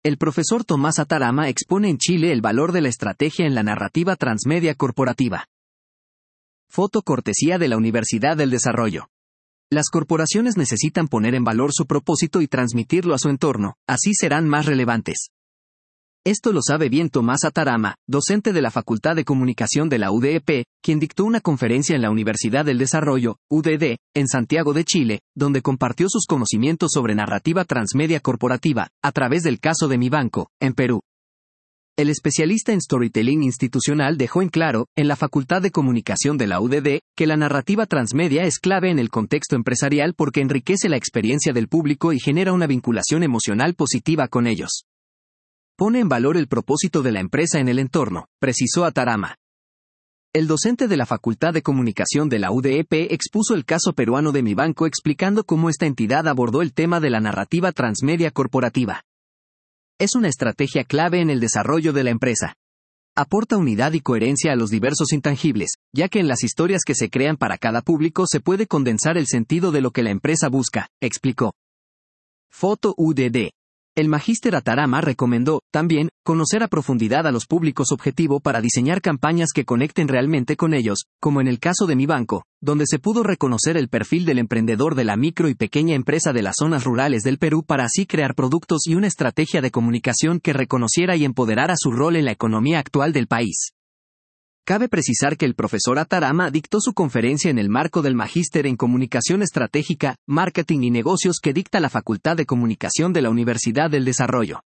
El profesor Tomás Atarama expone en Chile el valor de la estrategia en la narrativa transmedia corporativa. Foto cortesía de la Universidad del Desarrollo. Las corporaciones necesitan poner en valor su propósito y transmitirlo a su entorno, así serán más relevantes. Esto lo sabe bien Tomás Atarama, docente de la Facultad de Comunicación de la UDEP, quien dictó una conferencia en la Universidad del Desarrollo, UDD, en Santiago de Chile, donde compartió sus conocimientos sobre narrativa transmedia corporativa, a través del caso de Mi Banco, en Perú. El especialista en storytelling institucional dejó en claro, en la Facultad de Comunicación de la UDD, que la narrativa transmedia es clave en el contexto empresarial porque enriquece la experiencia del público y genera una vinculación emocional positiva con ellos. Pone en valor el propósito de la empresa en el entorno, precisó Atarama. El docente de la Facultad de Comunicación de la UDEP expuso el caso peruano de Mi Banco explicando cómo esta entidad abordó el tema de la narrativa transmedia corporativa. Es una estrategia clave en el desarrollo de la empresa. Aporta unidad y coherencia a los diversos intangibles, ya que en las historias que se crean para cada público se puede condensar el sentido de lo que la empresa busca, explicó. Foto UDD. El magíster Atarama recomendó, también, conocer a profundidad a los públicos objetivo para diseñar campañas que conecten realmente con ellos, como en el caso de Mi Banco, donde se pudo reconocer el perfil del emprendedor de la micro y pequeña empresa de las zonas rurales del Perú para así crear productos y una estrategia de comunicación que reconociera y empoderara su rol en la economía actual del país. Cabe precisar que el profesor Atarama dictó su conferencia en el marco del Magíster en Comunicación Estratégica, Marketing y Negocios que dicta la Facultad de Comunicación de la Universidad del Desarrollo.